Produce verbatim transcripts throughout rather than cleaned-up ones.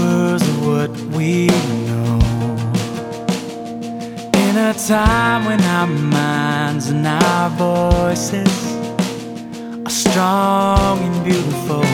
powers of what we know. In a time when our minds and our voices are strong and beautiful,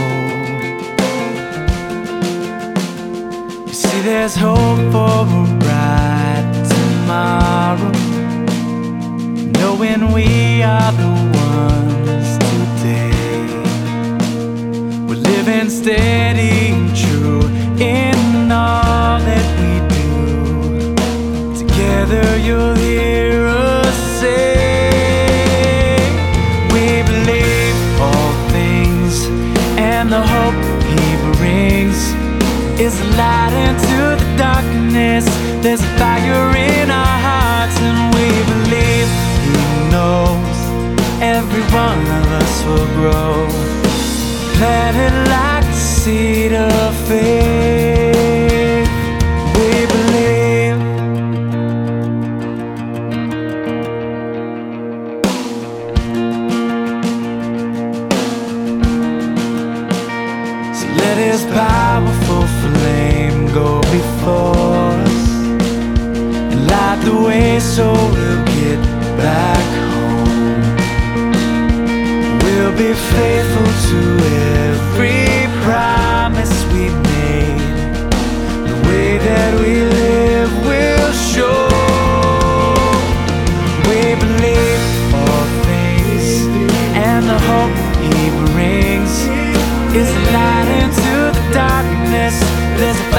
you see there's hope for a bright tomorrow, knowing we are the ones today. We're living steady and true in all that we do. Together you'll hear us say, we believe all things, and the hope He brings is a light into the darkness. There's a fire in our hearts, and we believe He knows every one of us will grow, planted like the seed of faith. We believe. So let His powerful flame go before us and light the way so we'll get back home. We'll be faithful to every promise we made. The way that we live will show. We believe all things, and the hope He brings is a light into the darkness. There's a